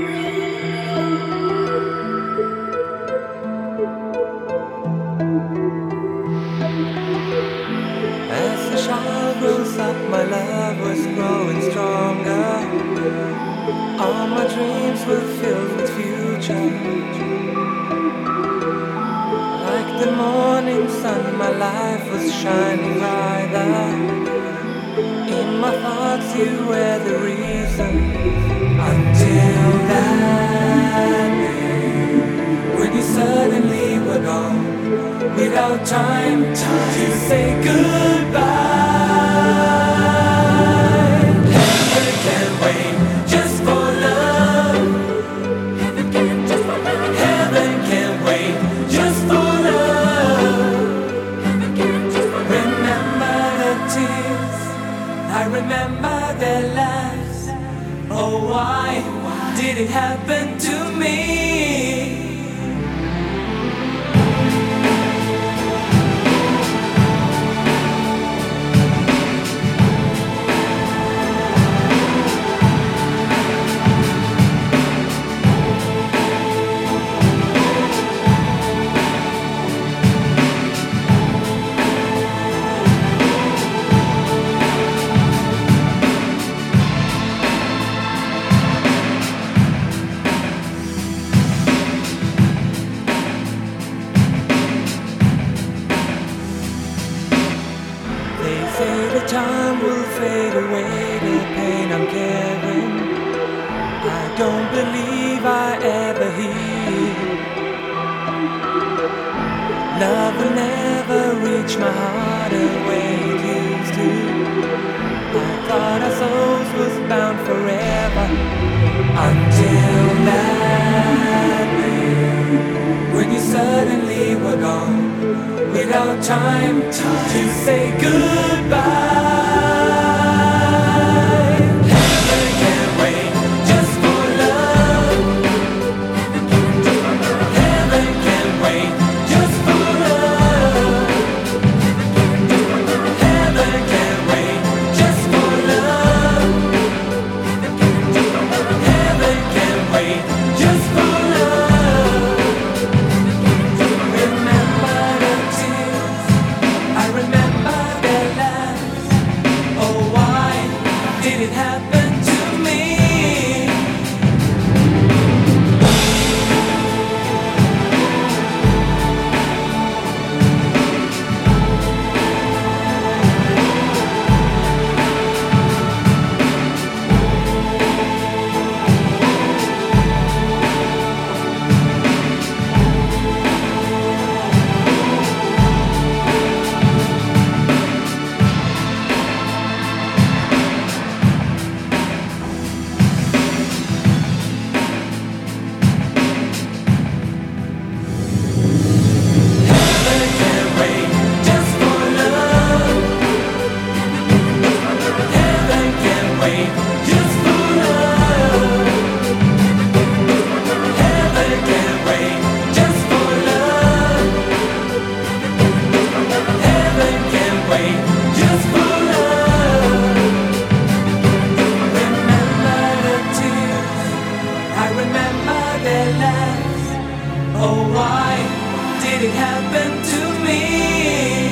As the child grows up, my love was growing stronger. All my dreams were filled with future. Like the morning sun, my life was shining brighter. In my thoughts, you were the reason. Until that day, when you suddenly were gone, without time to say goodbye. Heaven can't wait just for love. Heaven can't wait just for love. Remember the tears, I remember their laughs. Oh, why did it happen to me? The time will fade away, the pain I'm carrying, I don't believe I ever heal. Love will never reach my heart the way it used to. I thought our souls was bound forever. Until that day, when you suddenly were gone, without time to say goodbye. Heaven can't wait just for love. Heaven can't wait just for love. Heaven can't wait just for love. Heaven can't wait just for love. Remember the tears, I remember their laughs. Oh, why did it happen to me? Oh, why did it happen to me?